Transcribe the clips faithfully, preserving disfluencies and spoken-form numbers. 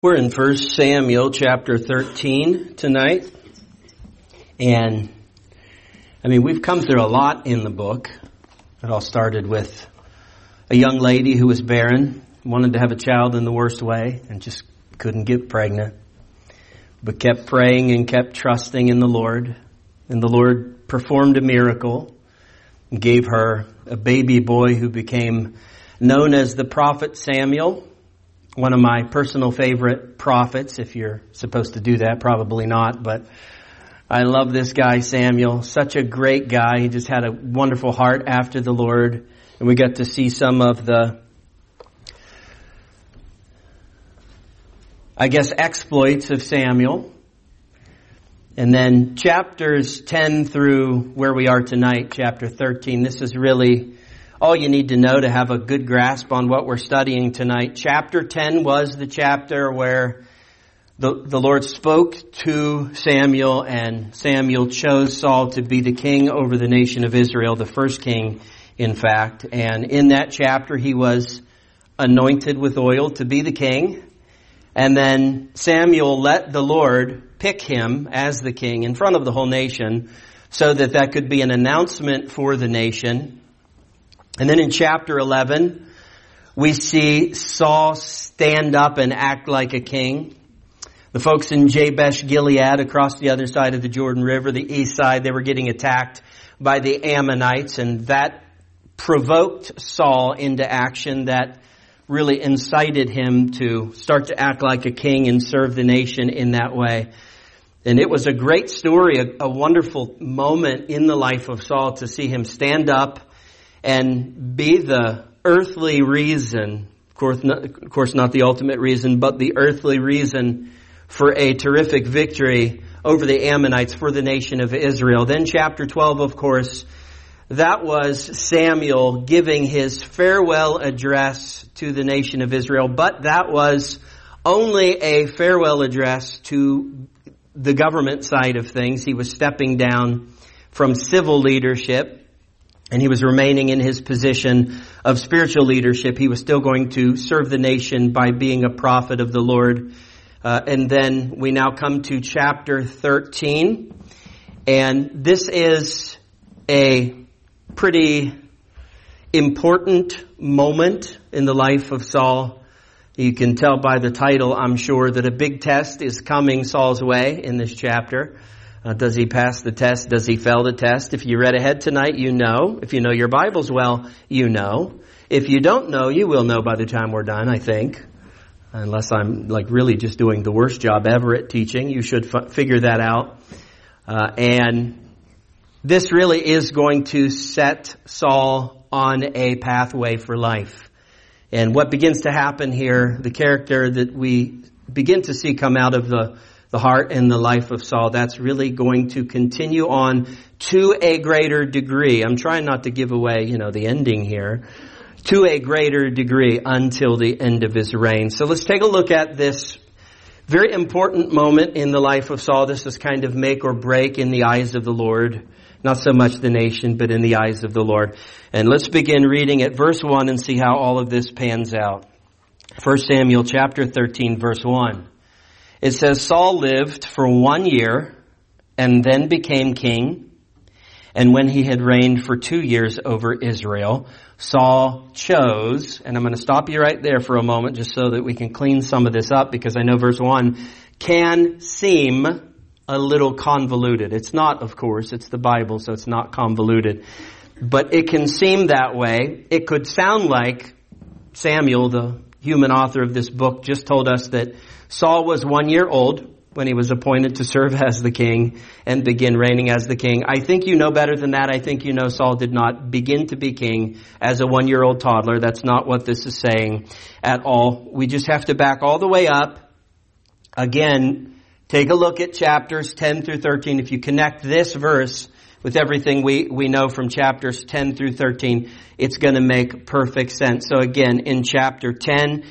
We're in First Samuel chapter thirteen tonight, and I mean we've come through a lot in the book. It all started with a young lady who was barren, wanted to have a child in the worst way, and just couldn't get pregnant, but kept praying and kept trusting in the Lord, and the Lord performed a miracle and gave her a baby boy who became known as the prophet Samuel. One of my personal favorite prophets, if you're supposed to do that, probably not, but I love this guy, Samuel. Such a great guy. He just had a wonderful heart after the Lord. And we got to see some of the, I guess, exploits of Samuel. And then chapters ten through where we are tonight, chapter thirteen, this is really all you need to know to have a good grasp on what we're studying tonight. Chapter ten was the chapter where the, the Lord spoke to Samuel, and Samuel chose Saul to be the king over the nation of Israel, the first king, in fact. And in that chapter, he was anointed with oil to be the king. And then Samuel let the Lord pick him as the king in front of the whole nation so that that could be an announcement for the nation. And then in chapter eleven, we see Saul stand up and act like a king. The folks in Jabesh Gilead across the other side of the Jordan River, the east side, they were getting attacked by the Ammonites, and that provoked Saul into action. That really incited him to start to act like a king and serve the nation in that way. And it was a great story, a, a wonderful moment in the life of Saul to see him stand up and be the earthly reason, of course, not, of course not the ultimate reason, but the earthly reason for a terrific victory over the Ammonites for the nation of Israel. Then chapter twelve, of course, that was Samuel giving his farewell address to the nation of Israel, but that was only a farewell address to the government side of things. He was stepping down from civil leadership, and he was remaining in his position of spiritual leadership. He was still going to serve the nation by being a prophet of the Lord. Uh, and then we now come to chapter thirteen. And this is a pretty important moment in the life of Saul. You can tell by the title, I'm sure, that a big test is coming Saul's way in this chapter. Uh, does he pass the test? Does he fail the test? If you read ahead tonight, you know. If you know your Bibles well, you know. If you don't know, you will know by the time we're done, I think. Unless I'm like really just doing the worst job ever at teaching. You should f- figure that out. Uh, and this really is going to set Saul on a pathway for life. And what begins to happen here, the character that we begin to see come out of the the heart and the life of Saul, that's really going to continue on to a greater degree. I'm trying not to give away, you know, the ending here. To a greater degree until the end of his reign. So let's take a look at this very important moment in the life of Saul. This is kind of make or break in the eyes of the Lord. Not so much the nation, but in the eyes of the Lord. And let's begin reading at verse one and see how all of this pans out. First Samuel chapter thirteen, verse one. It says, Saul lived for one year and then became king. And when he had reigned for two years over Israel, Saul chose, and I'm going to stop you right there for a moment just so that we can clean some of this up, because I know verse one can seem a little convoluted. It's not, of course. It's the Bible, so it's not convoluted. But it can seem that way. It could sound like Samuel, the human author of this book, just told us that Saul was one year old when he was appointed to serve as the king and begin reigning as the king. I think you know better than that. I think you know Saul did not begin to be king as a one-year-old toddler. That's not what this is saying at all. We just have to back all the way up. Again, take a look at chapters ten through thirteen. If you connect this verse with everything we, we know from chapters ten through thirteen, it's going to make perfect sense. So again, in chapter ten,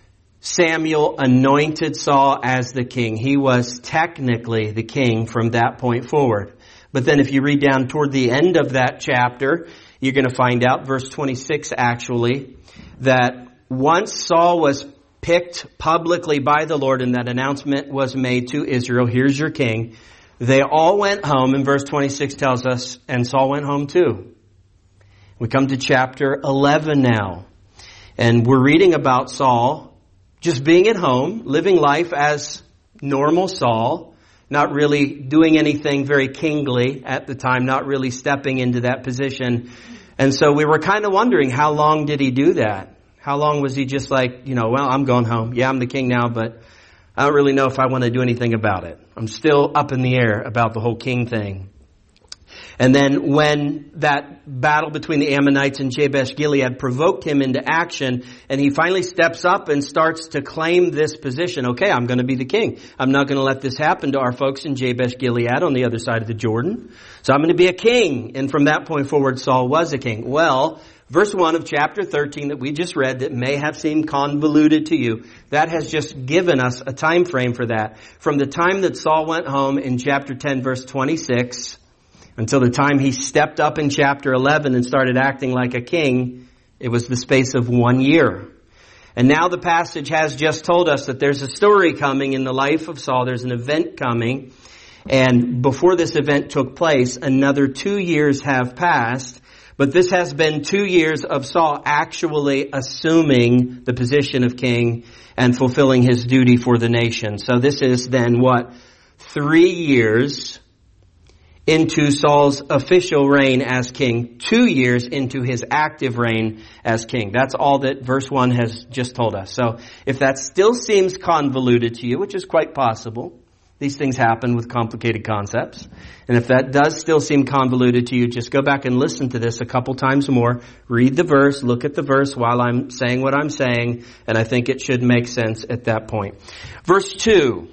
Samuel anointed Saul as the king. He was technically the king from that point forward. But then if you read down toward the end of that chapter, you're going to find out, verse twenty-six actually, that once Saul was picked publicly by the Lord, and that announcement was made to Israel, here's your king, they all went home, and verse twenty-six tells us, and Saul went home too. We come to chapter eleven now, and we're reading about Saul just being at home, living life as normal Saul, not really doing anything very kingly at the time, not really stepping into that position. And so we were kind of wondering, how long did he do that? How long was he just like, you know, well, I'm going home. Yeah, I'm the king now, but I don't really know if I want to do anything about it. I'm still up in the air about the whole king thing. And then when that battle between the Ammonites and Jabesh-Gilead provoked him into action, and he finally steps up and starts to claim this position. Okay, I'm going to be the king. I'm not going to let this happen to our folks in Jabesh-Gilead on the other side of the Jordan. So I'm going to be a king. And from that point forward, Saul was a king. Well, verse one of chapter thirteen that we just read that may have seemed convoluted to you, that has just given us a time frame for that. From the time that Saul went home in chapter ten, verse twenty-six, until the time he stepped up in chapter eleven and started acting like a king, it was the space of one year. And now the passage has just told us that there's a story coming in the life of Saul. There's an event coming. And before this event took place, another two years have passed. But this has been two years of Saul actually assuming the position of king and fulfilling his duty for the nation. So this is then what? Three years into Saul's official reign as king, two years into his active reign as king. That's all that verse one has just told us. So if that still seems convoluted to you, which is quite possible, these things happen with complicated concepts. And if that does still seem convoluted to you, just go back and listen to this a couple times more. Read the verse, look at the verse while I'm saying what I'm saying, and I think it should make sense at that point. Verse two.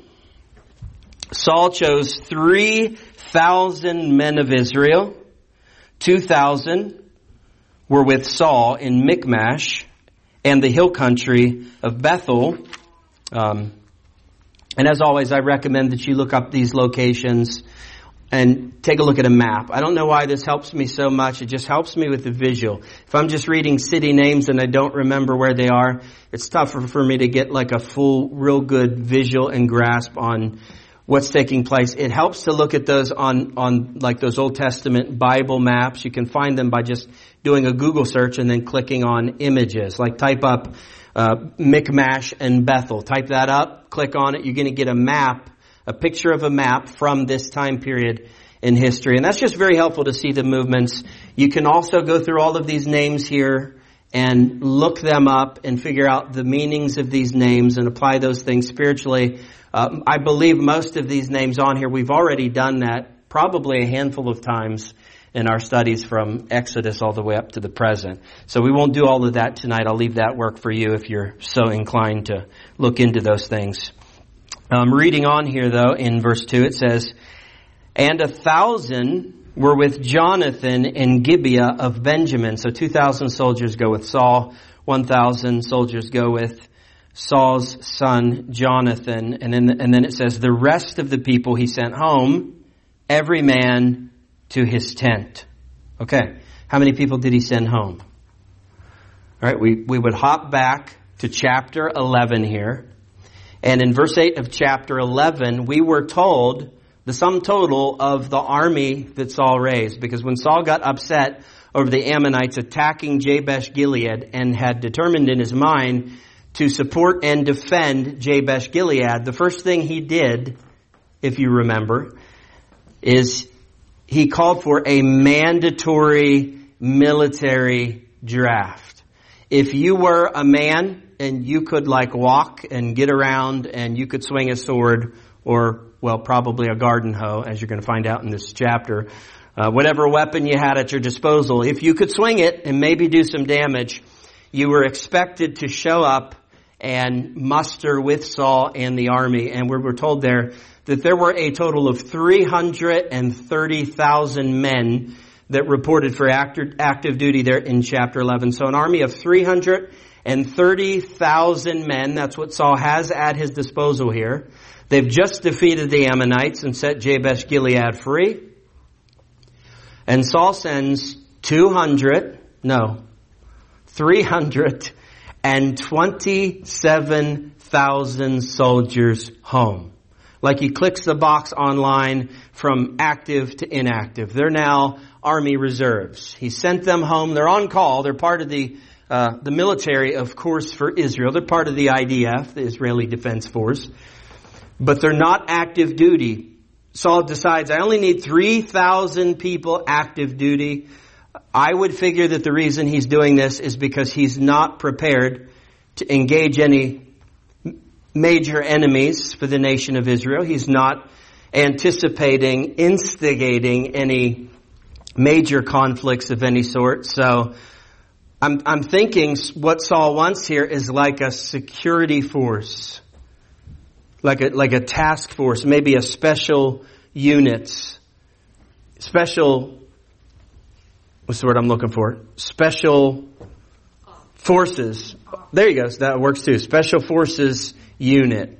Saul chose three thousand men of Israel. Two thousand were with Saul in Michmash and the hill country of Bethel. Um, and as always, I recommend that you look up these locations and take a look at a map. I don't know why this helps me so much. It just helps me with the visual. If I'm just reading city names and I don't remember where they are, it's tougher for me to get like a full, real good visual and grasp on what's taking place. It helps to look at those on, on like those Old Testament Bible maps. You can find them by just doing a Google search and then clicking on images. Like type up uh, Michmash and Bethel. Type that up, click on it. You're going to get a map, a picture of a map from this time period in history. And that's just very helpful to see the movements. You can also go through all of these names here and look them up and figure out the meanings of these names and apply those things spiritually. Uh, I believe most of these names on here, we've already done that probably a handful of times in our studies from Exodus all the way up to the present. So we won't do all of that tonight. I'll leave that work for you if you're so inclined to look into those things. Um, reading on here though, in verse two, it says, and a thousand were with Jonathan in Gibeah of Benjamin. So two thousand soldiers go with Saul, one thousand soldiers go with Saul's son Jonathan. And then, and then it says, the rest of the people he sent home, every man to his tent. Okay. How many people did he send home? All right. We, we would hop back to chapter eleven here. And in verse eight of chapter eleven, we were told the sum total of the army that Saul raised. Because when Saul got upset over the Ammonites attacking Jabesh-Gilead and had determined in his mind to support and defend Jabesh-Gilead, the first thing he did, if you remember, is he called for a mandatory military draft. If you were a man and you could like walk and get around and you could swing a sword or, well, probably a garden hoe, as you're going to find out in this chapter, uh, whatever weapon you had at your disposal, if you could swing it and maybe do some damage, you were expected to show up and muster with Saul and the army. And we were told there that there were a total of three hundred thirty thousand men that reported for active, active duty there in chapter eleven. So an army of three hundred thirty thousand men, that's what Saul has at his disposal here. They've just defeated the Ammonites and set Jabesh-Gilead free. And Saul sends two hundred, no, three hundred and twenty-seven thousand soldiers home. Like he clicks the box online from active to inactive. They're now Army reserves. He sent them home. They're on call. They're part of the uh, the military, of course, for Israel. They're part of the I D F, the Israeli Defense Force. But they're not active duty. Saul decides, I only need three thousand people active duty. I would figure that the reason he's doing this is because he's not prepared to engage any major enemies for the nation of Israel. He's not anticipating, instigating any major conflicts of any sort. So I'm, I'm thinking what Saul wants here is like a security force, like a, like a task force, maybe a special units, special, what's the word I'm looking for? Special forces. There you go. So that works too. Special forces unit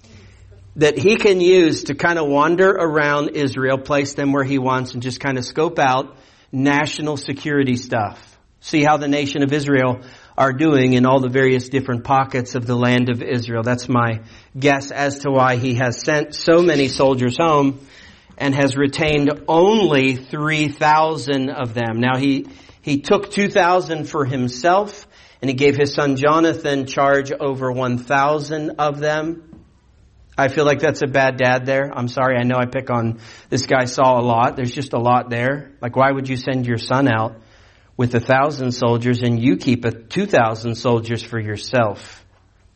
that he can use to kind of wander around Israel, place them where he wants, and just kind of scope out national security stuff. See how the nation of Israel are doing in all the various different pockets of the land of Israel. That's my guess as to why he has sent so many soldiers home and has retained only three thousand of them. Now he, he took two thousand for himself, and he gave his son Jonathan charge over one thousand of them. I feel like that's a bad dad there. I'm sorry. I know I pick on this guy Saul a lot. There's just a lot there. Like, why would you send your son out with a thousand soldiers and you keep a two thousand soldiers for yourself?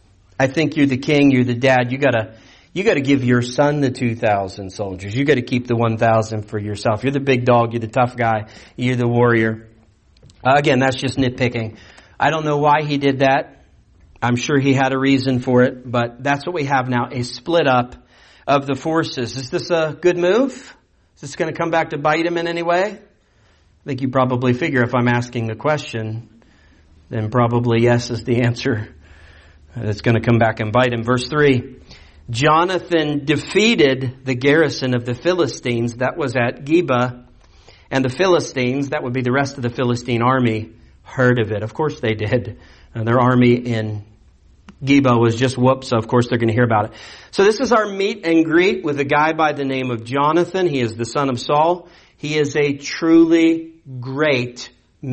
I think you're the king. You're the dad. You gotta, you gotta give your son the two thousand soldiers. You gotta keep the one thousand for yourself. You're the big dog. You're the tough guy. You're the warrior. Uh, again, that's just nitpicking. I don't know why he did that. I'm sure he had a reason for it, but that's what we have now, a split up of the forces. Is this a good move? Is this going to come back to bite him in any way? I think you probably figure if I'm asking the question, then probably yes is the answer. It's going to come back and bite him. Verse three, Jonathan defeated the garrison of the Philistines that was at Geba, and the Philistines, that would be the rest of the Philistine army, heard of it. Of course they did. Uh, their army in Geba was just whooped, so of course they're going to hear about it. So this is our meet and greet with a guy by the name of Jonathan. He is the son of Saul. He is a truly great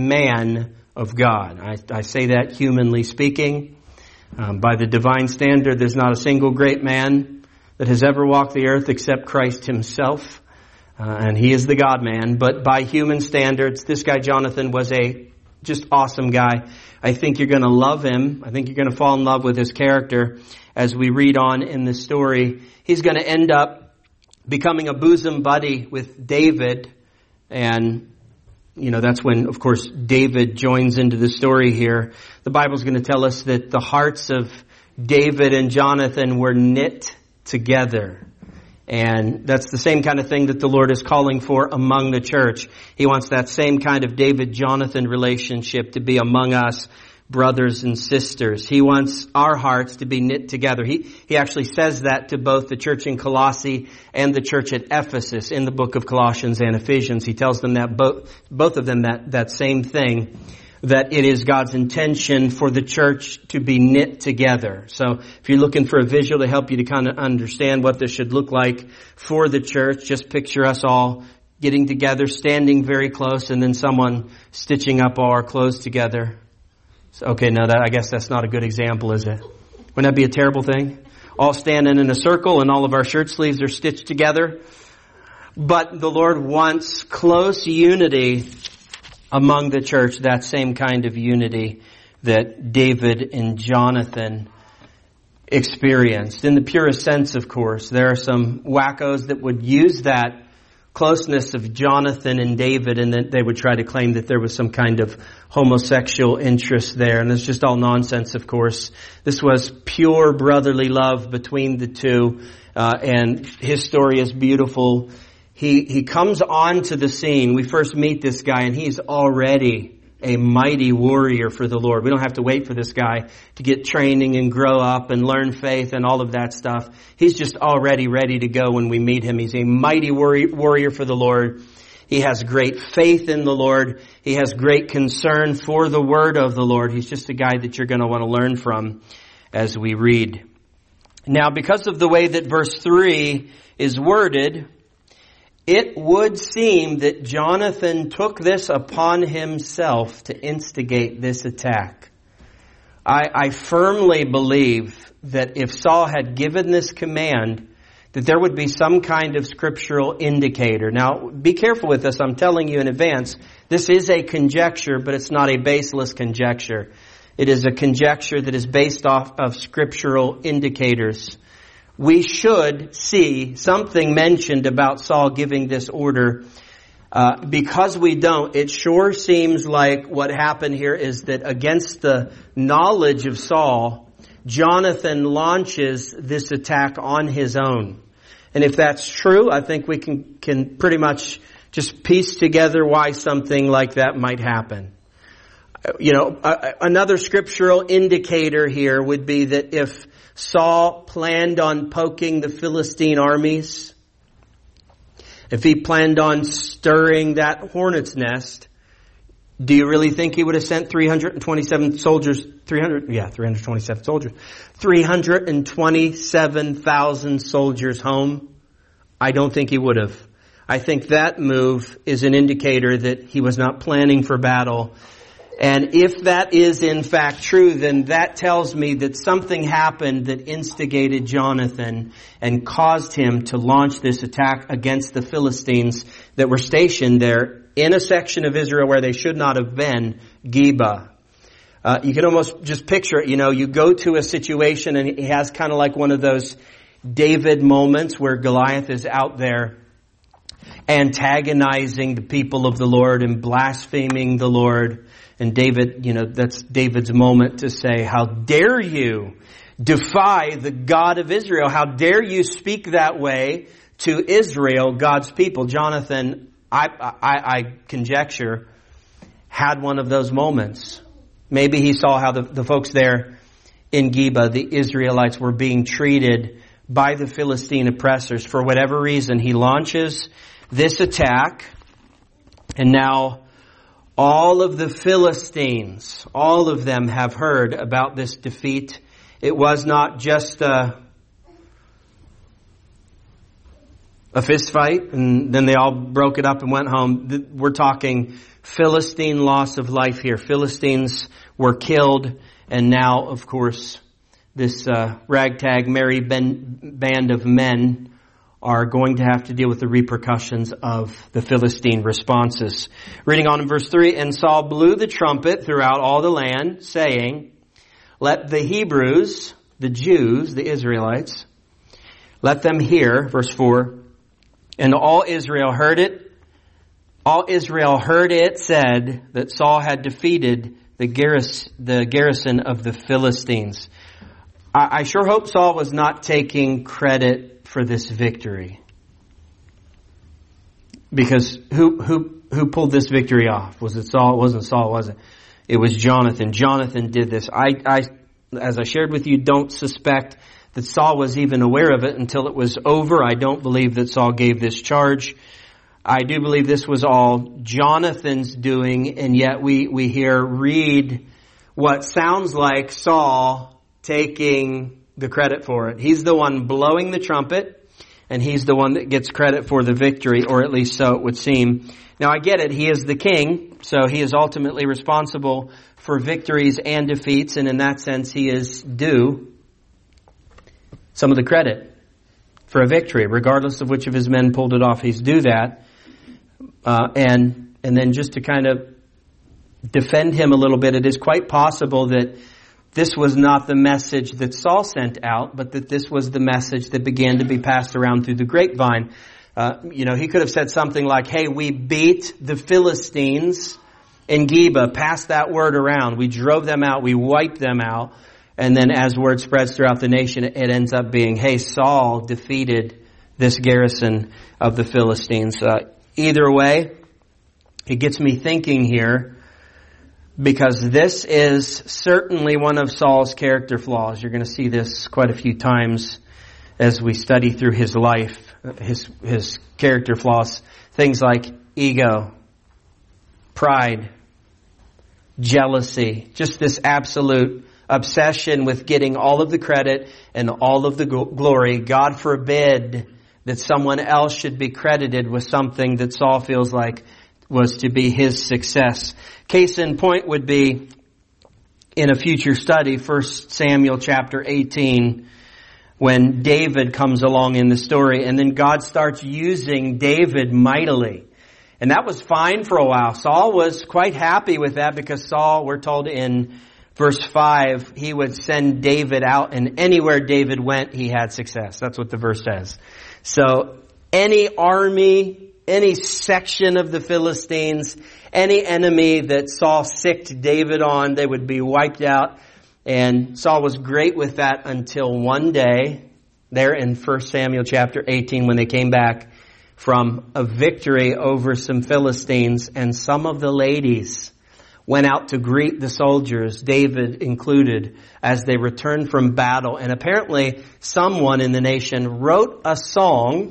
man of God. I, I say that humanly speaking. Um, by the divine standard, there's not a single great man that has ever walked the earth except Christ himself. Uh, and he is the God man. But by human standards, this guy Jonathan was a just awesome guy. I think you're going to love him. I think you're going to fall in love with his character as we read on in the story. He's going to end up becoming a bosom buddy with David. And, you know, that's when, of course, David joins into the story here. The Bible's going to tell us that the hearts of David and Jonathan were knit together. And that's the same kind of thing that the Lord is calling for among the church. He wants that same kind of David-Jonathan relationship to be among us, brothers and sisters. He wants our hearts to be knit together. He, he actually says that to both the church in Colossae and the church at Ephesus in the book of Colossians and Ephesians. He tells them that both, both of them that, that same thing, that it is God's intention for the church to be knit together. So if you're looking for a visual to help you to kind of understand what this should look like for the church, just picture us all getting together, standing very close, and then someone stitching up all our clothes together. So, okay, now that I guess that's not a good example, is it? Wouldn't that be a terrible thing? All standing in a circle and all of our shirt sleeves are stitched together. But the Lord wants close unity among the church, that same kind of unity that David and Jonathan experienced. In the purest sense, of course, there are some wackos that would use that closeness of Jonathan and David, and that they would try to claim that there was some kind of homosexual interest there. And it's just all nonsense, of course. This was pure brotherly love between the two, uh, and his story is beautiful. He, he comes onto the scene. We first meet this guy, and he's already a mighty warrior for the Lord. We don't have to wait for this guy to get training and grow up and learn faith and all of that stuff. He's just already ready to go when we meet him. He's a mighty warrior for the Lord. He has great faith in the Lord. He has great concern for the word of the Lord. He's just a guy that you're going to want to learn from as we read. Now, because of the way that verse three is worded, it would seem that Jonathan took this upon himself to instigate this attack. I, I firmly believe that if Saul had given this command, that there would be some kind of scriptural indicator. Now, be careful with this. I'm telling you in advance, this is a conjecture, but it's not a baseless conjecture. It is a conjecture that is based off of scriptural indicators. We should see something mentioned about Saul giving this order. Uh, because we don't, it sure seems like what happened here is that against the knowledge of Saul, Jonathan launches this attack on his own. And if that's true, I think we can, can pretty much just piece together why something like that might happen. You know, a, another scriptural indicator here would be that if Saul planned on poking the Philistine armies, if he planned on stirring that hornet's nest, do you really think he would have sent three hundred twenty-seven soldiers, three hundred, yeah, three hundred twenty-seven soldiers, three hundred twenty-seven thousand soldiers home? I don't think he would have. I think that move is an indicator that he was not planning for battle. And if that is in fact true, then that tells me that something happened that instigated Jonathan and caused him to launch this attack against the Philistines that were stationed there in a section of Israel where they should not have been, Geba. Uh, you can almost just picture it. You know, you go to a situation and it has kind of like one of those David moments where Goliath is out there antagonizing the people of the Lord and blaspheming the Lord. And David, you know, that's David's moment to say, how dare you defy the God of Israel? How dare you speak that way to Israel, God's people? Jonathan, I, I, I conjecture, had one of those moments. Maybe he saw how the, the folks there in Geba, the Israelites, were being treated by the Philistine oppressors. For whatever reason, he launches this attack, and now all of the Philistines, all of them have heard about this defeat. It was not just a, a fist fight and then they all broke it up and went home. We're talking Philistine loss of life here. Philistines were killed, and now, of course, this uh, ragtag merry ben, band of men are going to have to deal with the repercussions of the Philistine responses. Reading on in verse three, and Saul blew the trumpet throughout all the land, saying, let the Hebrews, the Jews, the Israelites, let them hear, verse four, and all Israel heard it. All Israel heard it said that Saul had defeated the garrison, the garrison of the Philistines. I, I sure hope Saul was not taking credit for this victory. Because who, who, who pulled this victory off? Was it Saul? It wasn't Saul, was it? It was Jonathan. Jonathan did this. I, I, as I shared with you, don't suspect that Saul was even aware of it until it was over. I don't believe that Saul gave this charge. I do believe this was all Jonathan's doing, and yet we, we hear, read what sounds like Saul taking the credit for it. He's the one blowing the trumpet, and he's the one that gets credit for the victory, or at least so it would seem. Now I get it, he is the king, so he is ultimately responsible for victories and defeats, and in that sense he is due some of the credit for a victory, regardless of which of his men pulled it off. He's due that. Uh, and, and then just to kind of defend him a little bit, it is quite possible that this was not the message that Saul sent out, but that this was the message that began to be passed around through the grapevine. Uh, you know, he could have said something like, hey, we beat the Philistines in Geba, passed that word around. We drove them out. We wiped them out. And then as word spreads throughout the nation, it ends up being, hey, Saul defeated this garrison of the Philistines. Uh, either way, it gets me thinking here, because this is certainly one of Saul's character flaws. You're going to see this quite a few times as we study through his life, his his character flaws. Things like ego, pride, jealousy, just this absolute obsession with getting all of the credit and all of the glory. God forbid that someone else should be credited with something that Saul feels like was to be his success. Case in point would be in a future study, First Samuel chapter eighteen, when David comes along in the story, and then God starts using David mightily. And that was fine for a while. Saul was quite happy with that because Saul, we're told in verse five, he would send David out, and anywhere David went, he had success. That's what the verse says. So any army, any section of the Philistines, any enemy that Saul sicked David on, they would be wiped out. And Saul was great with that until one day, there in First Samuel chapter eighteen, when they came back from a victory over some Philistines, and some of the ladies went out to greet the soldiers, David included, as they returned from battle. And apparently someone in the nation wrote a song,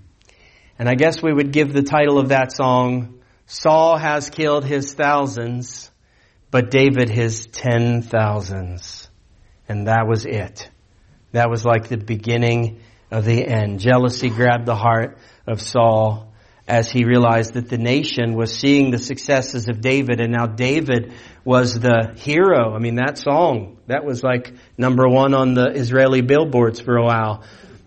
and I guess we would give the title of that song, Saul has killed his thousands, but David his ten thousands. And that was it. That was like the beginning of the end. Jealousy grabbed the heart of Saul as he realized that the nation was seeing the successes of David, and now David was the hero. I mean, that song, that was like number one on the Israeli billboards for a while.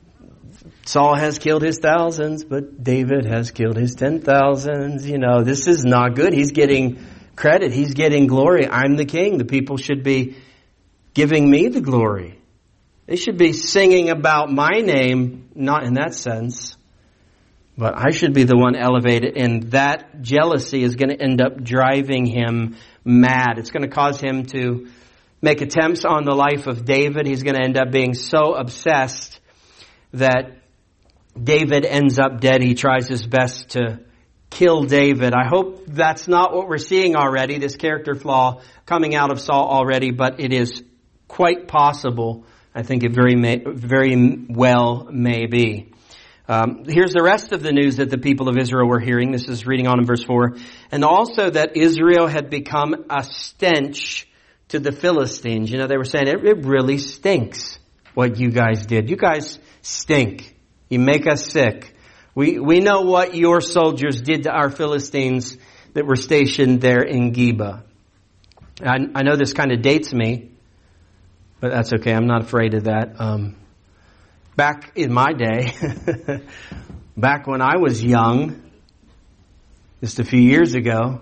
Saul has killed his thousands, but David has killed his ten thousands. You know, this is not good. He's getting credit. He's getting glory. I'm the king. The people should be giving me the glory. They should be singing about my name, not in that sense. But I should be the one elevated, and that jealousy is going to end up driving him mad. It's going to cause him to make attempts on the life of David. He's going to end up being so obsessed that David ends up dead. He tries his best to kill David. I hope that's not what we're seeing already, this character flaw coming out of Saul already, but it is quite possible. I think it very may, very well may be. Um, here's the rest of the news that the people of Israel were hearing. This is reading on in verse four. And also that Israel had become a stench to the Philistines. You know, they were saying, it, it really stinks what you guys did. You guys stink. You make us sick. We, we know what your soldiers did to our Philistines that were stationed there in Geba. I, I know this kind of dates me, but that's okay. I'm not afraid of that. Um, Back in my day, back when I was young, just a few years ago,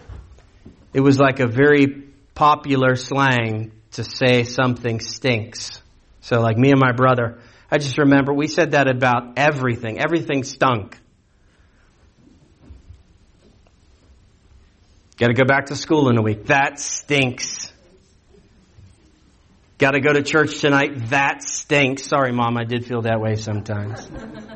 it was like a very popular slang to say something stinks. So like me and my brother, I just remember we said that about everything. Everything stunk. Got to go back to school in a week. That stinks. Got to go to church tonight. That stinks. Sorry, Mom, I did feel that way sometimes.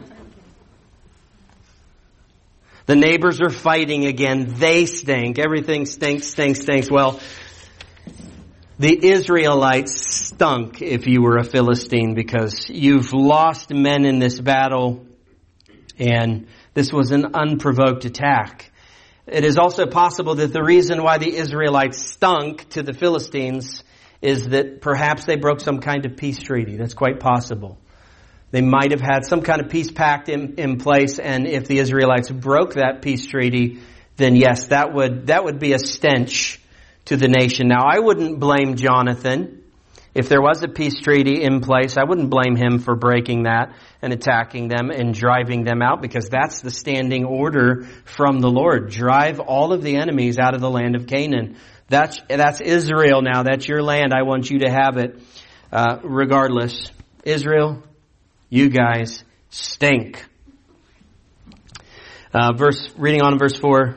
The neighbors are fighting again. They stink. Everything stinks, stinks, stinks. Well, the Israelites stunk if you were a Philistine, because you've lost men in this battle, and this was an unprovoked attack. It is also possible that the reason why the Israelites stunk to the Philistines is that perhaps they broke some kind of peace treaty. That's quite possible. They might have had some kind of peace pact in, in place, and if the Israelites broke that peace treaty, then yes, that would that would be a stench to the nation. Now, I wouldn't blame Jonathan. If there was a peace treaty in place, I wouldn't blame him for breaking that and attacking them and driving them out, because that's the standing order from the Lord. Drive all of the enemies out of the land of Canaan. That's that's Israel now. That's your land. I want you to have it. Uh, regardless, Israel, you guys stink. Uh, verse reading on in verse four.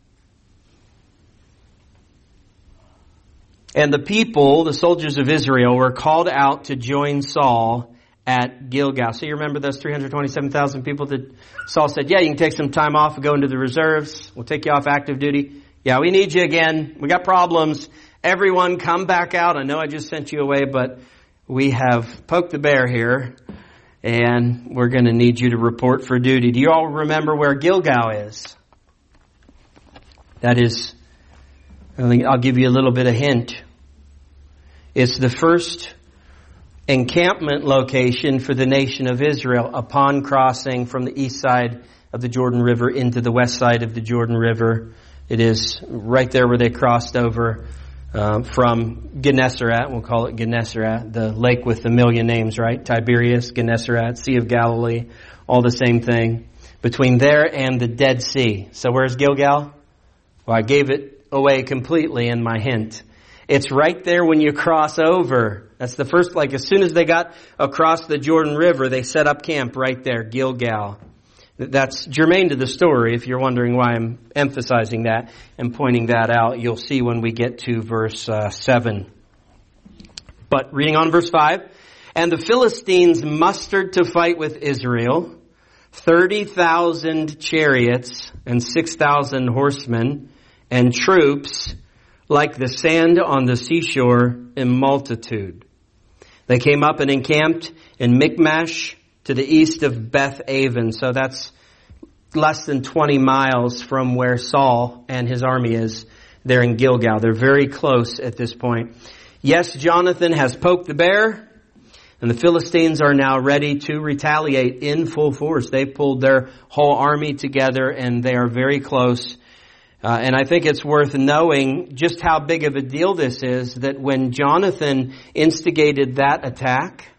And the people, the soldiers of Israel, were called out to join Saul at Gilgal. So you remember those three hundred twenty-seven thousand people that Saul said, yeah, you can take some time off and go into the reserves. We'll take you off active duty. Yeah, we need you again. We got problems. Everyone come back out. I know I just sent you away, but we have poked the bear here, and we're going to need you to report for duty. Do you all remember where Gilgal is? That is, I think I'll give you a little bit of hint. It's the first encampment location for the nation of Israel upon crossing from the east side of the Jordan River into the west side of the Jordan River. It is right there where they crossed over uh, from Gennesaret. We'll call it Gennesaret, the lake with a million names, right? Tiberias, Gennesaret, Sea of Galilee, all the same thing. Between there and the Dead Sea. So where's Gilgal? Well, I gave it away completely in my hint. It's right there when you cross over. That's the first, like as soon as they got across the Jordan River, they set up camp right there, Gilgal. That's germane to the story. If you're wondering why I'm emphasizing that and pointing that out, you'll see when we get to verse uh, seven. But reading on verse five, and the Philistines mustered to fight with Israel thirty thousand chariots and six thousand horsemen and troops like the sand on the seashore in multitude. They came up and encamped in Michmash to the east of Beth Aven. So that's less than twenty miles from where Saul and his army is. They're in Gilgal. They're very close at this point. Yes, Jonathan has poked the bear, and the Philistines are now ready to retaliate in full force. They've pulled their whole army together, and they are very close. Uh, and I think it's worth knowing just how big of a deal this is, that when Jonathan instigated that attack,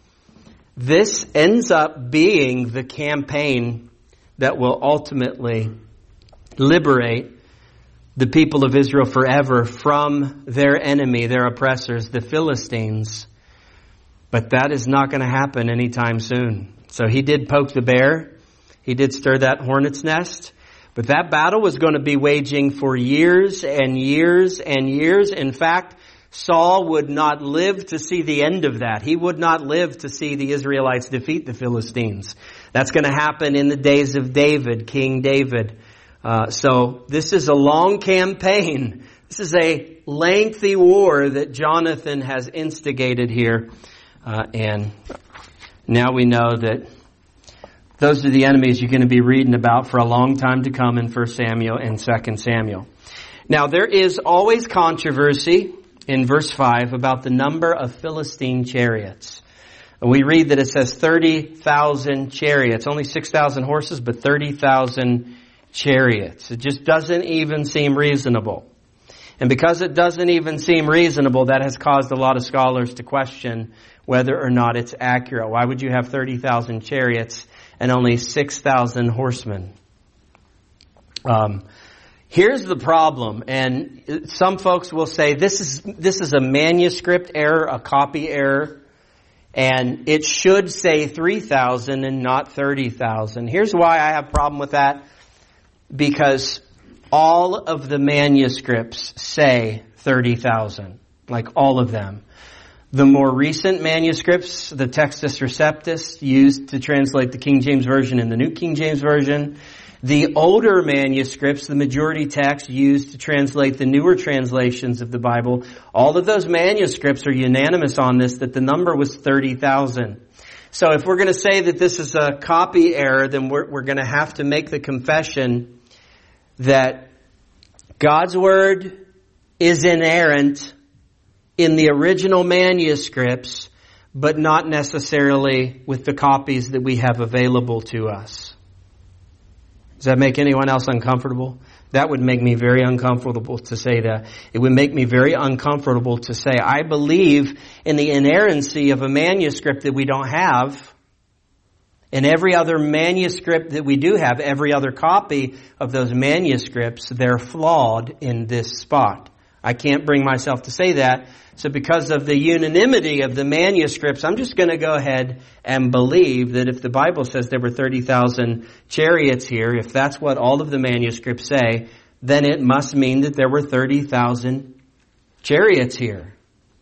this ends up being the campaign that will ultimately liberate the people of Israel forever from their enemy, their oppressors, the Philistines. But that is not going to happen anytime soon. So he did poke the bear. He did stir that hornet's nest. But that battle was going to be waging for years and years and years. In fact, Saul would not live to see the end of that. He would not live to see the Israelites defeat the Philistines. That's going to happen in the days of David, King David. Uh, so this is a long campaign. This is a lengthy war that Jonathan has instigated here. Uh, and now we know that those are the enemies you're going to be reading about for a long time to come in First Samuel and Second Samuel. Now there is always controversy in verse five about the number of Philistine chariots. We read that it says thirty thousand chariots, only six thousand horses, but thirty thousand chariots. It just doesn't even seem reasonable. And because it doesn't even seem reasonable, that has caused a lot of scholars to question whether or not it's accurate. Why would you have thirty thousand chariots and only six thousand horsemen? Um, here's the problem, and some folks will say this is this is a manuscript error, a copy error, and it should say three thousand and not thirty thousand. Here's why I have a problem with that, because all of the manuscripts say thirty thousand, like all of them. The more recent manuscripts, the Textus Receptus, used to translate the King James Version and the New King James Version. The older manuscripts, the majority text used to translate the newer translations of the Bible, all of those manuscripts are unanimous on this, that the number was thirty thousand. So if we're going to say that this is a copy error, then we're, we're going to have to make the confession that God's Word is inerrant in the original manuscripts, but not necessarily with the copies that we have available to us. Does that make anyone else uncomfortable? That would make me very uncomfortable to say that. It would make me very uncomfortable to say, I believe in the inerrancy of a manuscript that we don't have. And every other manuscript that we do have, every other copy of those manuscripts, they're flawed in this spot. I can't bring myself to say that. So because of the unanimity of the manuscripts, I'm just going to go ahead and believe that if the Bible says there were thirty thousand chariots here, if that's what all of the manuscripts say, then it must mean that there were thirty thousand chariots here.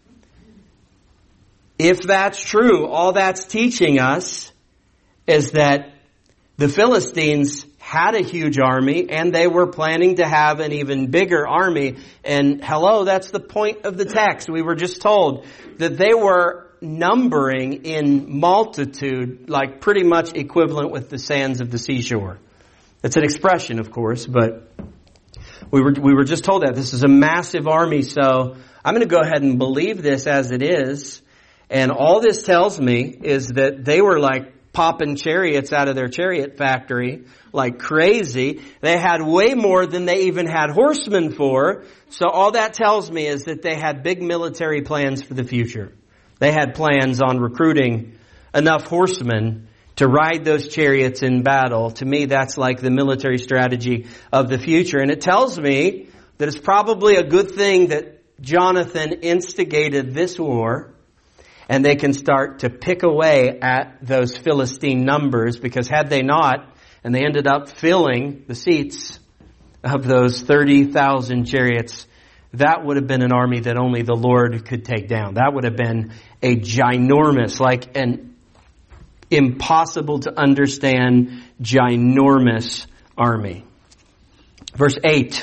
If that's true, all that's teaching us is that the Philistines had a huge army, and they were planning to have an even bigger army. And hello, that's the point of the text. We were just told that they were numbering in multitude, like pretty much equivalent with the sands of the seashore. It's an expression, of course, but We were, we were just told that this is a massive army, so I'm going to go ahead and believe this as it is. And all this tells me is that they were like popping chariots out of their chariot factory like crazy. They had way more than they even had horsemen for. So all that tells me is that they had big military plans for the future. They had plans on recruiting enough horsemen to ride those chariots in battle. To me, that's like the military strategy of the future. And it tells me that it's probably a good thing that Jonathan instigated this war, and they can start to pick away at those Philistine numbers, because had they not, and they ended up filling the seats of those thirty thousand chariots, that would have been an army that only the Lord could take down. That would have been a ginormous, like an impossible to understand, ginormous army. Verse eight.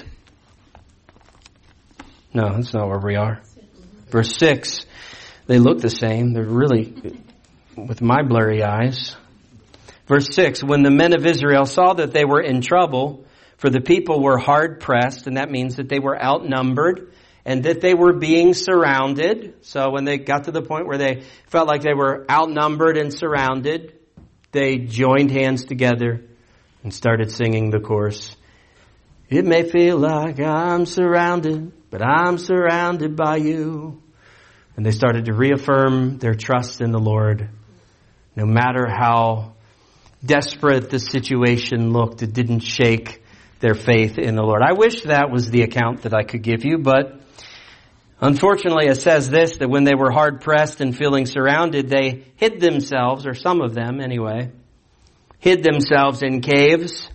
No, that's not where we are. Verse six. They look the same. They're really, with my blurry eyes. Verse six. When the men of Israel saw that they were in trouble, for the people were hard pressed, and that means that they were outnumbered, and that they were being surrounded. So when they got to the point where they felt like they were outnumbered and surrounded, they joined hands together and started singing the chorus. It may feel like I'm surrounded, but I'm surrounded by you. And they started to reaffirm their trust in the Lord. No matter how desperate the situation looked, it didn't shake their faith in the Lord. I wish that was the account that I could give you, but unfortunately, it says this, that when they were hard pressed and feeling surrounded, they hid themselves, or some of them anyway, hid themselves in caves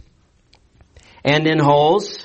and in holes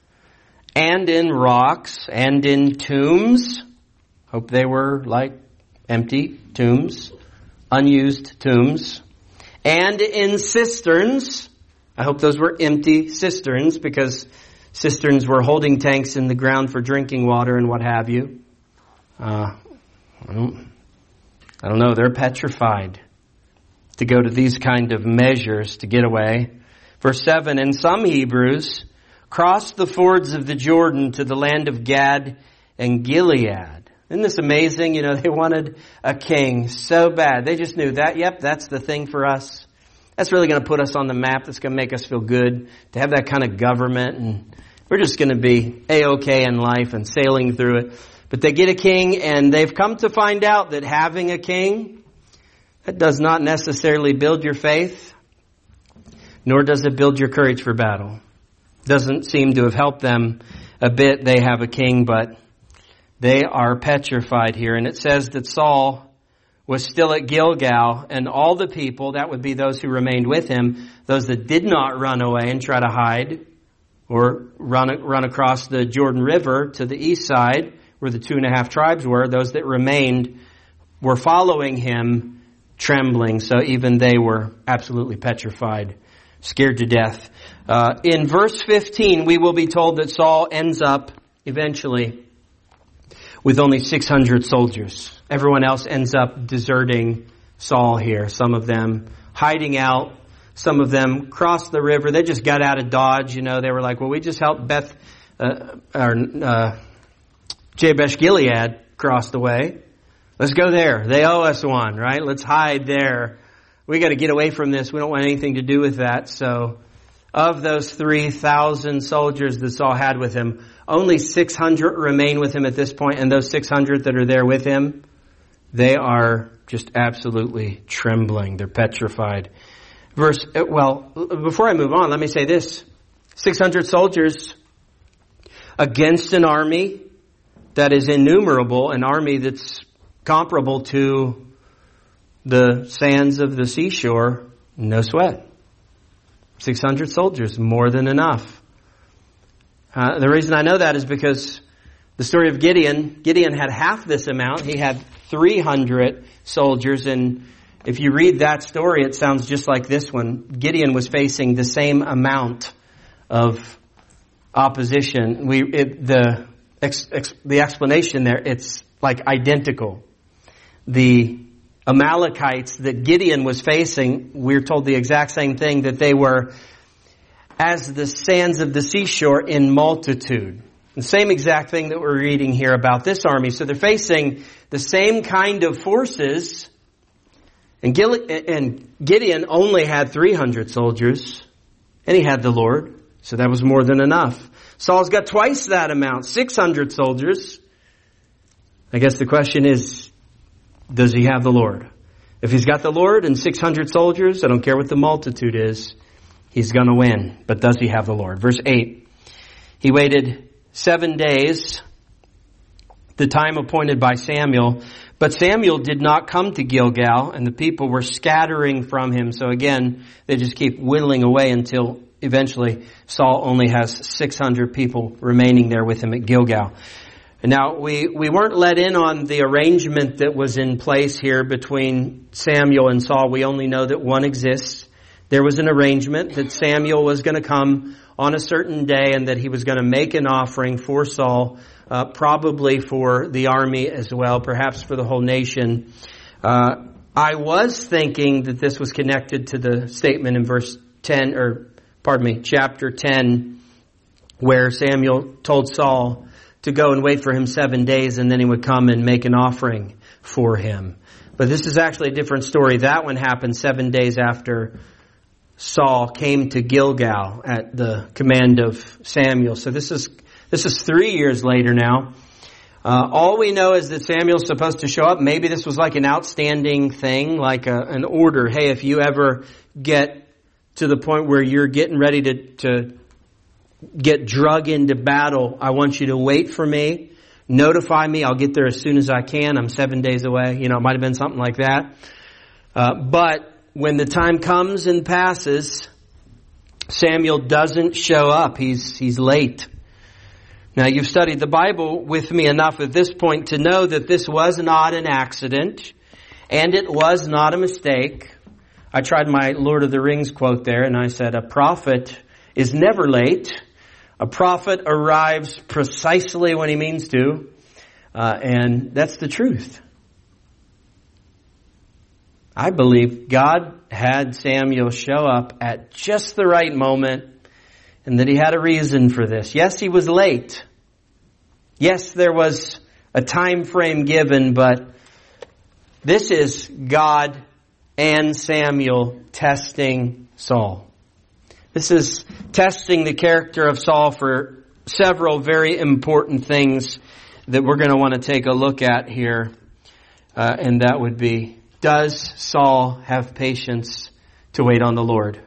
and in rocks and in tombs. Hope they were like empty tombs, unused tombs, and in cisterns. I hope those were empty cisterns, because cisterns were holding tanks in the ground for drinking water and what have you. Uh, I don't, I don't know. They're petrified to go to these kind of measures to get away. Verse seven, and some Hebrews crossed the fords of the Jordan to the land of Gad and Gilead. Isn't this amazing? You know, they wanted a king so bad. They just knew that, yep, that's the thing for us. That's really going to put us on the map. That's going to make us feel good to have that kind of government, and we're just going to be A-okay in life and sailing through it. But they get a king, and they've come to find out that having a king, that does not necessarily build your faith, nor does it build your courage for battle. Doesn't seem to have helped them a bit. They have a king, but they are petrified here. And it says that Saul was still at Gilgal, and all the people, that would be those who remained with him, those that did not run away and try to hide, or run run across the Jordan River to the east side, where the two and a half tribes were, those that remained were following him, trembling. So even they were absolutely petrified, scared to death. Uh, in verse fifteen, we will be told that Saul ends up eventually with only six hundred soldiers. Everyone else ends up deserting Saul here. Some of them hiding out. Some of them crossed the river. They just got out of Dodge. You know, they were like, well, we just helped Beth, uh, or, uh, Jabesh Gilead cross the way. Let's go there. They owe us one, right? Let's hide there. We got to get away from this. We don't want anything to do with that. So of those three thousand soldiers that Saul had with him, only six hundred remain with him at this point, and those six hundred that are there with him, they are just absolutely trembling. They're petrified. Verse, well, before I move on, let me say this. six hundred soldiers against an army that is innumerable, an army that's comparable to the sands of the seashore, no sweat. six hundred soldiers, more than enough. Uh, the reason I know that is because the story of Gideon, Gideon had half this amount. He had three hundred soldiers, and if you read that story, it sounds just like this one. Gideon was facing the same amount of opposition. We it, the ex, ex, the explanation there, it's like identical. The Amalekites that Gideon was facing, we're told the exact same thing, that they were as the sands of the seashore in multitude. The same exact thing that we're reading here about this army. So they're facing the same kind of forces. And Gideon only had three hundred soldiers. And he had the Lord. So that was more than enough. Saul's got twice that amount, six hundred soldiers. I guess the question is, does he have the Lord? If he's got the Lord and six hundred soldiers, I don't care what the multitude is, he's going to win. But does he have the Lord? Verse eight. He waited seven days, the time appointed by Samuel. But Samuel did not come to Gilgal, and the people were scattering from him. So again, they just keep whittling away until eventually Saul only has six hundred people remaining there with him at Gilgal. Now, we, we weren't let in on the arrangement that was in place here between Samuel and Saul. We only know that one exists. There was an arrangement that Samuel was going to come on a certain day and that he was going to make an offering for Saul, uh, probably for the army as well, perhaps for the whole nation. Uh, I was thinking that this was connected to the statement in verse ten, or pardon me, chapter ten, where Samuel told Saul to go and wait for him seven days and then he would come and make an offering for him. But this is actually a different story. That one happened seven days after Saul came to Gilgal at the command of Samuel. So this is this is three years later now. Uh, all we know is that Samuel's supposed to show up. Maybe this was like an outstanding thing, like a, an order. Hey, if you ever get to the point where you're getting ready to, to get drug into battle, I want you to wait for me. Notify me. I'll get there as soon as I can. I'm seven days away. You know, it might have been something like that. Uh, but when the time comes and passes, Samuel doesn't show up. He's, he's late. Now, you've studied the Bible with me enough at this point to know that this was not an accident and it was not a mistake. I tried my Lord of the Rings quote there and I said, a prophet is never late. A prophet arrives precisely when he means to. Uh, and that's the truth. I believe God had Samuel show up at just the right moment and that he had a reason for this. Yes, he was late. Yes, there was a time frame given, but this is God and Samuel testing Saul. This is testing the character of Saul for several very important things that we're going to want to take a look at here. Uh, and that would be, does Saul have patience to wait on the Lord?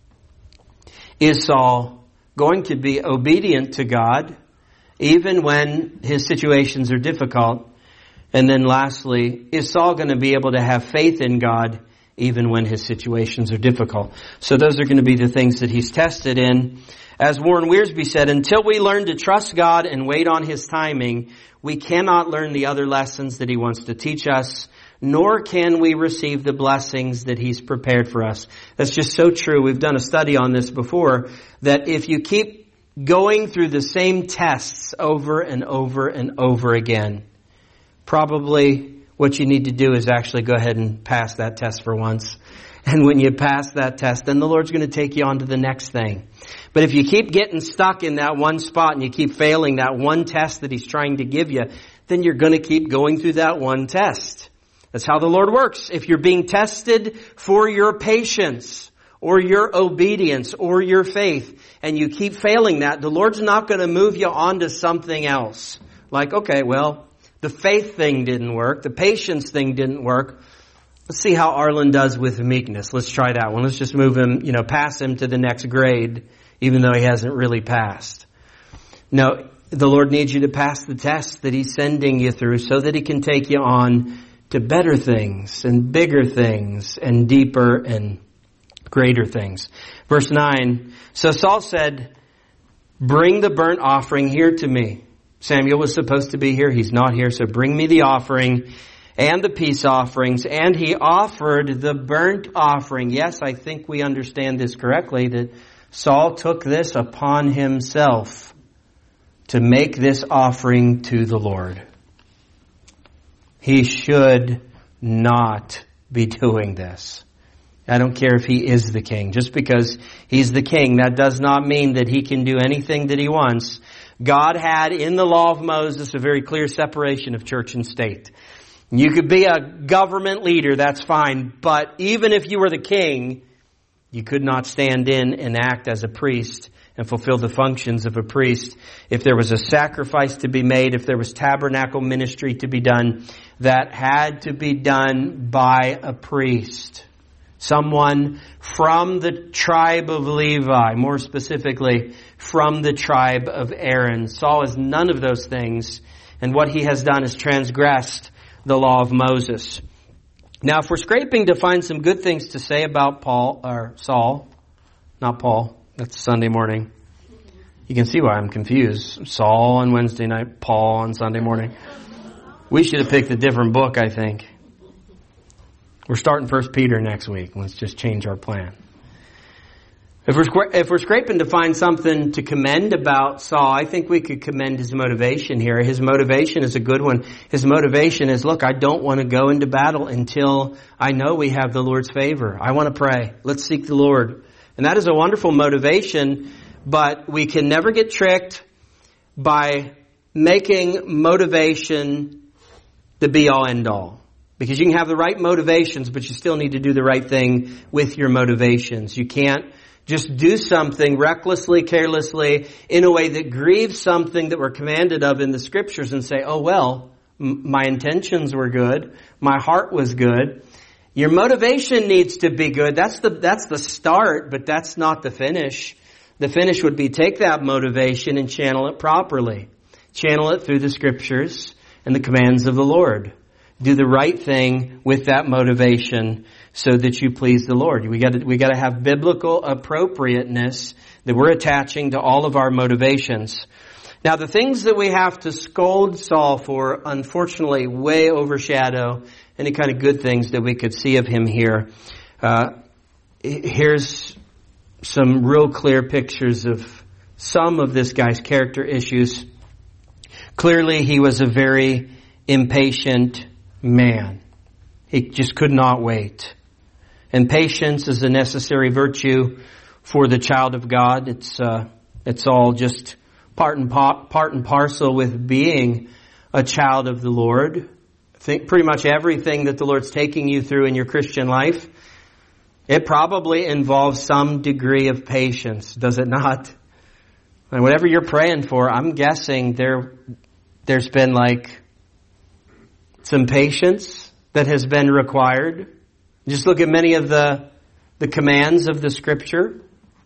Is Saul going to be obedient to God even when his situations are difficult? And then lastly, is Saul going to be able to have faith in God even when his situations are difficult? So those are going to be the things that he's tested in. As Warren Wiersbe said, until we learn to trust God and wait on his timing, we cannot learn the other lessons that he wants to teach us, nor can we receive the blessings that he's prepared for us. That's just so true. We've done a study on this before, that if you keep going through the same tests over and over and over again, probably what you need to do is actually go ahead and pass that test for once. And when you pass that test, then the Lord's going to take you on to the next thing. But if you keep getting stuck in that one spot and you keep failing that one test that he's trying to give you, then you're going to keep going through that one test. That's how the Lord works. If you're being tested for your patience or your obedience or your faith, and you keep failing that, the Lord's not going to move you on to something else. Like, okay, well, the faith thing didn't work. The patience thing didn't work. Let's see how Arlen does with meekness. Let's try that one. Let's just move him, you know, pass him to the next grade, even though he hasn't really passed. No, the Lord needs you to pass the test that he's sending you through so that he can take you on to better things and bigger things and deeper and greater things. Verse nine, so Saul said, bring the burnt offering here to me. Samuel was supposed to be here. He's not here. So bring me the offering and the peace offerings. And he offered the burnt offering. Yes, I think we understand this correctly, that Saul took this upon himself to make this offering to the Lord. He should not be doing this. I don't care if he is the king. Just because he's the king, that does not mean that he can do anything that he wants. God had in the law of Moses a very clear separation of church and state. You could be a government leader, that's fine. But even if you were the king, you could not stand in and act as a priest and fulfill the functions of a priest. If there was a sacrifice to be made, if there was tabernacle ministry to be done, that had to be done by a priest. Someone from the tribe of Levi, more specifically, from the tribe of Aaron. Saul is none of those things, and what he has done is transgressed the law of Moses. Now, if we're scraping to find some good things to say about Paul, or Saul, not Paul, that's Sunday morning. You can see why I'm confused. Saul on Wednesday night, Paul on Sunday morning. We should have picked a different book, I think. We're starting First Peter next week. Let's just change our plan. If we're, if we're scraping to find something to commend about Saul, I think we could commend his motivation here. His motivation is a good one. His motivation is, look, I don't want to go into battle until I know we have the Lord's favor. I want to pray. Let's seek the Lord. And that is a wonderful motivation, but we can never get tricked by making motivation the be-all, end-all. Because you can have the right motivations, but you still need to do the right thing with your motivations. You can't just do something recklessly, carelessly, in a way that grieves something that we're commanded of in the Scriptures and say, oh, well, m- my intentions were good. My heart was good. Your motivation needs to be good. That's the, that's the start, but that's not the finish. The finish would be take that motivation and channel it properly. Channel it through the Scriptures and the commands of the Lord. Do the right thing with that motivation so that you please the Lord. We got to, we got to have biblical appropriateness that we're attaching to all of our motivations. Now, the things that we have to scold Saul for, unfortunately, way overshadow any kind of good things that we could see of him here. Uh, here's some real clear pictures of some of this guy's character issues. Clearly, he was a very impatient man. He just could not wait. And patience is a necessary virtue for the child of God. It's uh, it's all just part and pa- part and parcel with being a child of the Lord. I think pretty much everything that the Lord's taking you through in your Christian life, it probably involves some degree of patience, does it not? And whatever you're praying for, I'm guessing there there's been like some patience that has been required. Just look at many of the the commands of the Scripture.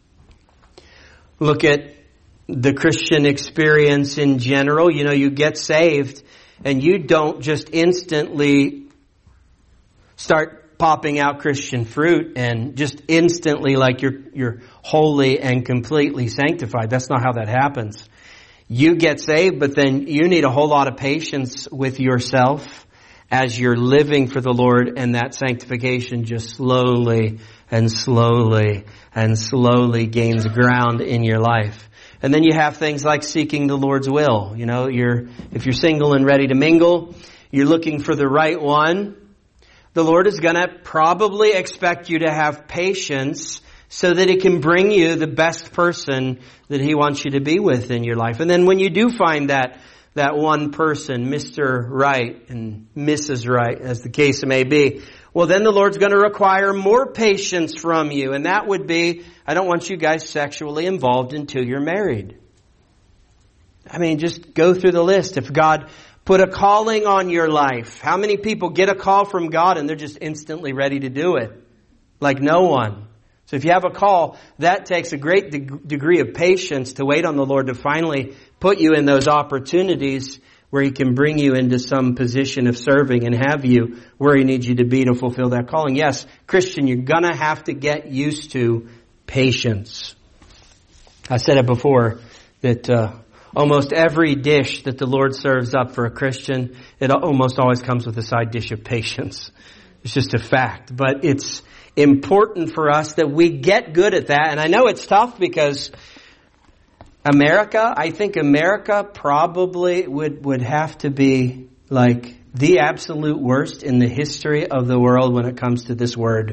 Look at the Christian experience in general. You know, you get saved and you don't just instantly start popping out Christian fruit and just instantly like you're you're holy and completely sanctified. That's not how that happens. You get saved, but then you need a whole lot of patience with yourself as you're living for the Lord, and that sanctification just slowly and slowly and slowly gains ground in your life. And then you have things like seeking the Lord's will. You know, you're if you're single and ready to mingle, you're looking for the right one. The Lord is going to probably expect you to have patience so that He can bring you the best person that He wants you to be with in your life. And then when you do find that that one person, Mister Right and Missus Right, as the case may be, well, then the Lord's going to require more patience from you. And that would be, I don't want you guys sexually involved until you're married. I mean, just go through the list. If God put a calling on your life, how many people get a call from God and they're just instantly ready to do it? Like no one. So if you have a call, that takes a great de- degree of patience to wait on the Lord to finally put you in those opportunities where He can bring you into some position of serving and have you where He needs you to be to fulfill that calling. Yes, Christian, you're gonna have to get used to patience. I said it before that uh, almost every dish that the Lord serves up for a Christian, it almost always comes with a side dish of patience. It's just a fact. But it's important for us that we get good at that. And I know it's tough because America, I think America probably would, would have to be like the absolute worst in the history of the world when it comes to this word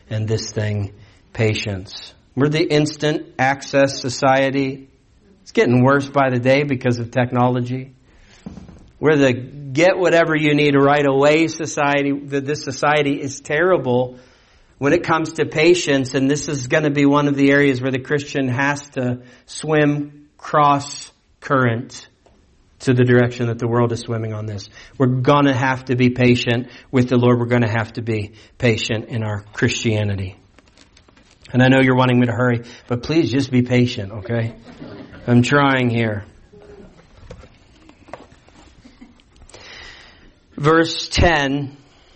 and this thing, patience. We're the instant access society. It's getting worse by the day because of technology. We're the get whatever you need right away society. This society is terrible when it comes to patience, and this is going to be one of the areas where the Christian has to swim cross current to the direction that the world is swimming on this. We're going to have to be patient with the Lord. We're going to have to be patient in our Christianity. And I know you're wanting me to hurry, but please just be patient, okay? I'm trying here. Verse ten.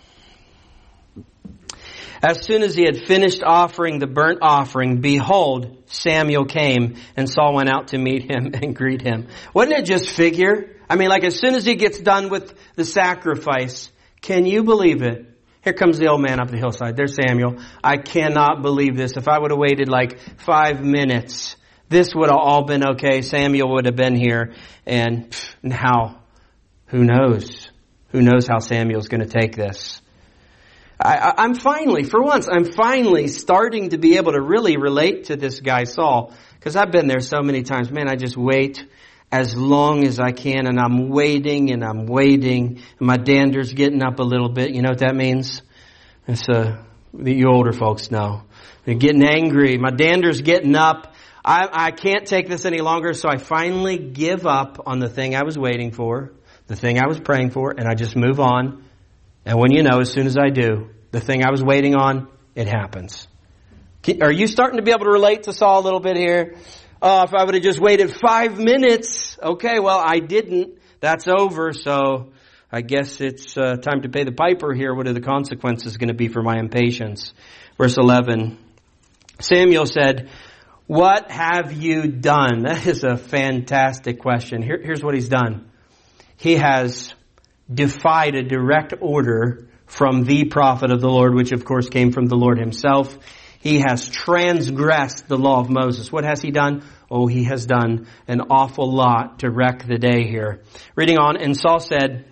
As soon as he had finished offering the burnt offering, behold, Samuel came, and Saul went out to meet him and greet him. Wouldn't it just figure? I mean, like as soon as he gets done with the sacrifice, can you believe it? Here comes the old man up the hillside. There's Samuel. I cannot believe this. If I would have waited like five minutes, this would have all been okay. Samuel would have been here. And pff, now, who knows? Who knows how Samuel's going to take this? I, I'm finally, for once, I'm finally starting to be able to really relate to this guy, Saul. Because I've been there so many times. Man, I just wait as long as I can, and I'm waiting and I'm waiting. And my dander's getting up a little bit. You know what that means? It's, uh, you older folks know. They're getting angry. My dander's getting up. I, I can't take this any longer, so I finally give up on the thing I was waiting for, the thing I was praying for, and I just move on. And when you know, as soon as I do, the thing I was waiting on, it happens. Are you starting to be able to relate to Saul a little bit here? Oh, if I would have just waited five minutes. Okay, well, I didn't. That's over. So I guess it's uh, time to pay the piper here. What are the consequences going to be for my impatience? Verse eleven. Samuel said, what have you done? That is a fantastic question. Here, here's what he's done. He has defied a direct order from the prophet of the Lord, which of course came from the Lord himself. He has transgressed the law of Moses. What has he done? Oh, he has done an awful lot to wreck the day here. Reading on, and Saul said,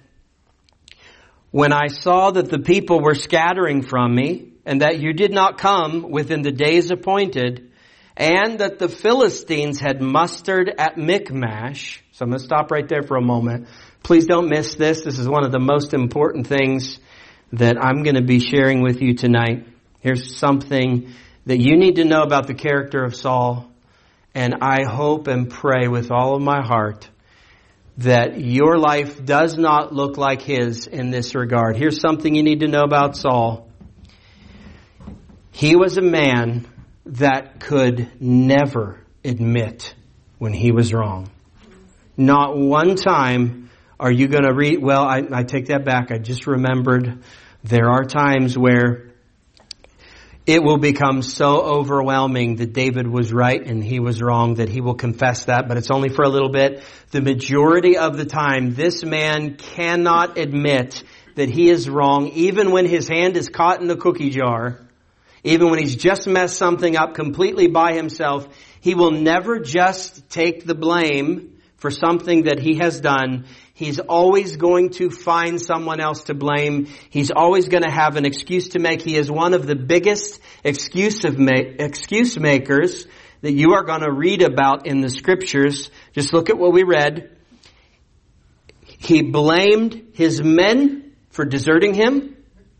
when I saw that the people were scattering from me, and that you did not come within the days appointed, and that the Philistines had mustered at Michmash. So I'm going to stop right there for a moment. Please don't miss this. This is one of the most important things that I'm going to be sharing with you tonight. Here's something that you need to know about the character of Saul. And I hope and pray with all of my heart that your life does not look like his in this regard. Here's something you need to know about Saul. He was a man that could never admit when he was wrong. Not one time are you going to read, well, I, I take that back. I just remembered there are times where it will become so overwhelming that David was right and he was wrong that he will confess that, but it's only for a little bit. The majority of the time, this man cannot admit that he is wrong, even when his hand is caught in the cookie jar, even when he's just messed something up completely by himself. He will never just take the blame for something that he has done. He's always going to find someone else to blame. He's always going to have an excuse to make. He is one of the biggest excuse of ma- excuse makers that you are going to read about in the scriptures. Just look at what we read. He blamed his men for deserting him.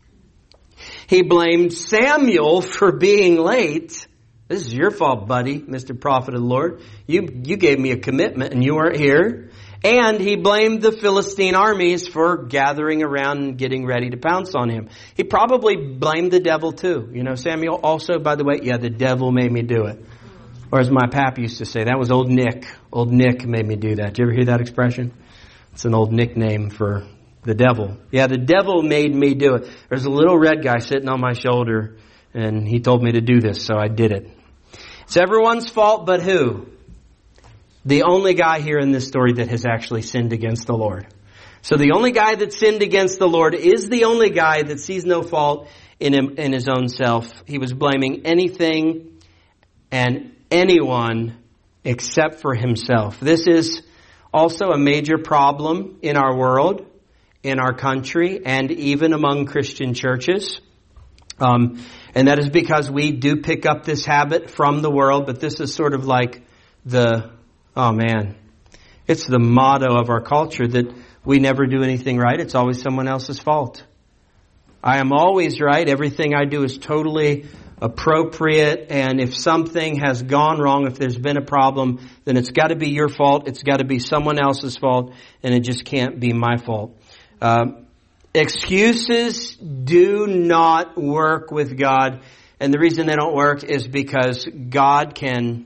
He blamed Samuel for being late. This is your fault, buddy, Mister Prophet of the Lord. You, you gave me a commitment and you weren't here. And he blamed the Philistine armies for gathering around and getting ready to pounce on him. He probably blamed the devil too. You know, Samuel also, by the way, yeah, the devil made me do it. Or as my pap used to say, that was old Nick. Old Nick made me do that. Did you ever hear that expression? It's an old nickname for the devil. Yeah, the devil made me do it. There's a little red guy sitting on my shoulder and he told me to do this, so I did it. It's everyone's fault but who? The only guy here in this story that has actually sinned against the Lord. So the only guy that sinned against the Lord is the only guy that sees no fault in him, in his own self. He was blaming anything and anyone except for himself. This is also a major problem in our world, in our country, and even among Christian churches. Um, and that is because we do pick up this habit from the world, but this is sort of like the, oh man, it's the motto of our culture that we never do anything right. It's always someone else's fault. I am always right. Everything I do is totally appropriate. And if something has gone wrong, if there's been a problem, then it's got to be your fault. It's got to be someone else's fault. And it just can't be my fault. Um, excuses do not work with God. And the reason they don't work is because God can,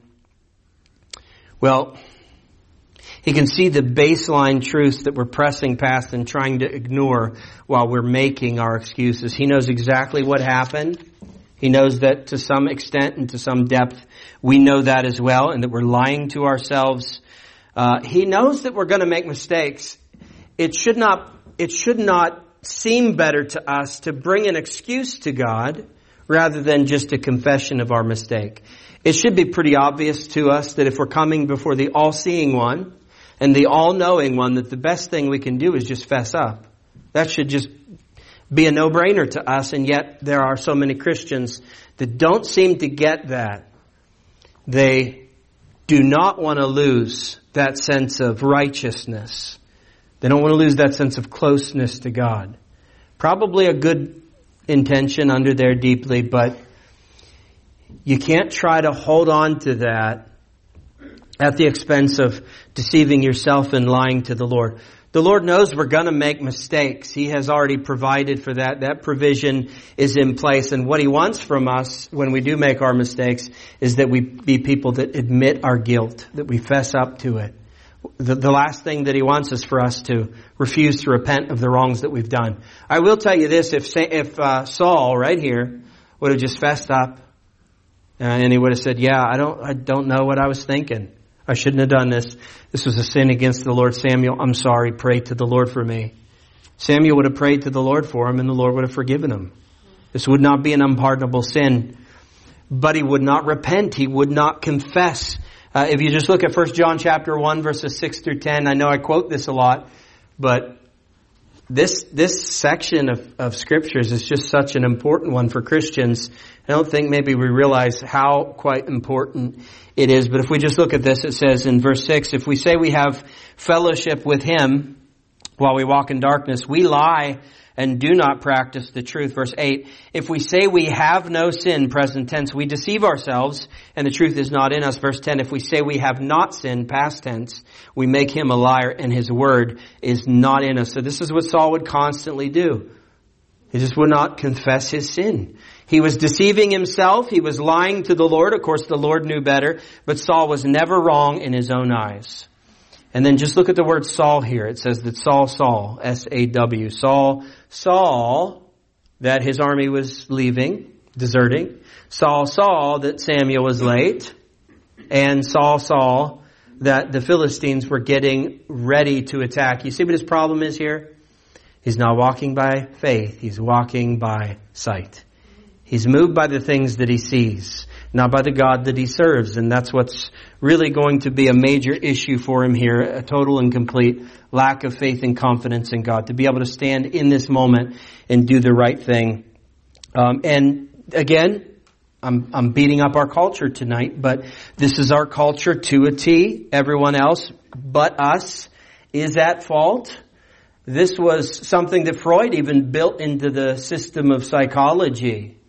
well, He can see the baseline truths that we're pressing past and trying to ignore while we're making our excuses. He knows exactly what happened. He knows that to some extent and to some depth, we know that as well, and that we're lying to ourselves. Uh, he knows that we're going to make mistakes. It should not, it should not seem better to us to bring an excuse to God rather than just a confession of our mistake. It should be pretty obvious to us that if we're coming before the all-seeing one, and the all-knowing one, that the best thing we can do is just fess up. That should just be a no-brainer to us, and yet there are so many Christians that don't seem to get that. They do not want to lose that sense of righteousness. They don't want to lose that sense of closeness to God. Probably a good intention under there deeply, but you can't try to hold on to that at the expense of deceiving yourself and lying to the Lord. The Lord knows we're going to make mistakes. He has already provided for that. That provision is in place. And what He wants from us when we do make our mistakes is that we be people that admit our guilt, that we fess up to it. The, the last thing that He wants is for us to refuse to repent of the wrongs that we've done. I will tell you this, if, if uh, Saul right here would have just fessed up uh, and he would have said, yeah, I don't, I don't know what I was thinking. I shouldn't have done this. This was a sin against the Lord. Samuel, I'm sorry. Pray to the Lord for me. Samuel would have prayed to the Lord for him, and the Lord would have forgiven him. This would not be an unpardonable sin. But he would not repent. He would not confess. Uh, if you just look at First John chapter one, verses six through ten, I know I quote this a lot, but this this section of, of scriptures is just such an important one for Christians. I don't think maybe we realize how quite important it is. But if we just look at this, it says in verse six, if we say we have fellowship with Him while we walk in darkness, we lie and do not practice the truth. Verse eight, if we say we have no sin, present tense, we deceive ourselves and the truth is not in us. Verse ten, if we say we have not sinned, past tense, we make Him a liar and His word is not in us. So this is what Saul would constantly do. He just would not confess his sin. He was deceiving himself. He was lying to the Lord. Of course, the Lord knew better, but Saul was never wrong in his own eyes. And then just look at the word Saul here. It says that Saul, Saul, S A W, Saul, Saul, that his army was leaving, deserting. Saul saw that Samuel was late. And Saul saw that the Philistines were getting ready to attack. You see what his problem is here? He's not walking by faith. He's walking by sight. He's moved by the things that he sees, not by the God that he serves. And that's what's really going to be a major issue for him here, a total and complete lack of faith and confidence in God, to be able to stand in this moment and do the right thing. Um, and again, I'm, I'm beating up our culture tonight, but this is our culture to a T. Everyone else but us is at fault. This was something that Freud even built into the system of psychology.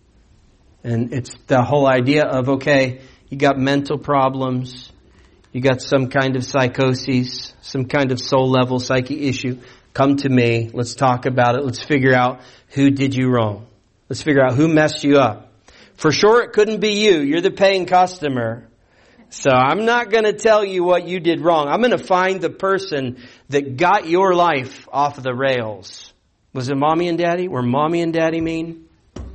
And it's the whole idea of, okay, you got mental problems, you got some kind of psychosis, some kind of soul level psyche issue. Come to me. Let's talk about it. Let's figure out who did you wrong. Let's figure out who messed you up. For sure, it couldn't be you. You're the paying customer. So I'm not going to tell you what you did wrong. I'm going to find the person that got your life off of the rails. Was it mommy and daddy? Were mommy and daddy mean?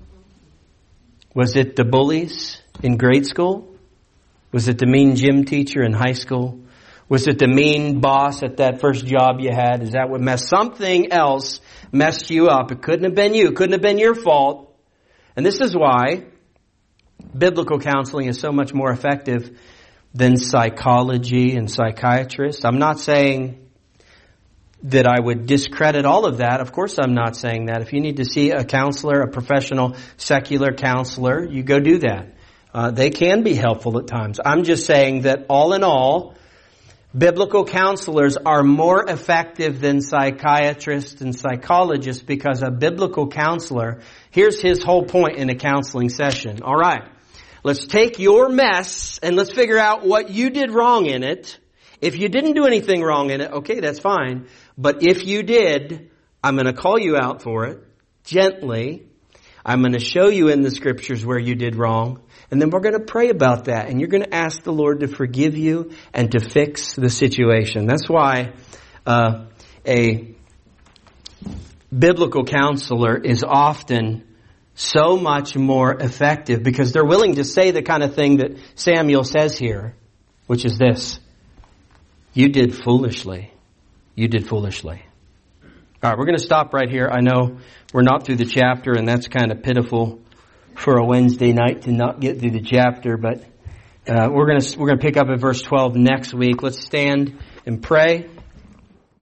Was it the bullies in grade school? Was it the mean gym teacher in high school? Was it the mean boss at that first job you had? Is that what messed? Something else messed you up. It couldn't have been you. It couldn't have been your fault. And this is why biblical counseling is so much more effective than psychology and psychiatrists. I'm not saying that I would discredit all of that. Of course I'm not saying that. If you need to see a counselor, a professional secular counselor, you go do that. Uh, they can be helpful at times. I'm just saying that all in all, biblical counselors are more effective than psychiatrists and psychologists because a biblical counselor, here's his whole point in a counseling session. All right, let's take your mess and let's figure out what you did wrong in it. If you didn't do anything wrong in it, okay, that's fine. But if you did, I'm going to call you out for it gently. I'm going to show you in the scriptures where you did wrong. And then we're going to pray about that. And you're going to ask the Lord to forgive you and to fix the situation. That's why uh, a biblical counselor is often so much more effective because they're willing to say the kind of thing that Samuel says here, which is this. You did foolishly. You did foolishly. All right, we're going to stop right here. I know we're not through the chapter, and that's kind of pitiful for a Wednesday night to not get through the chapter. But uh, we're going to we're going to pick up at verse twelve next week. Let's stand and pray.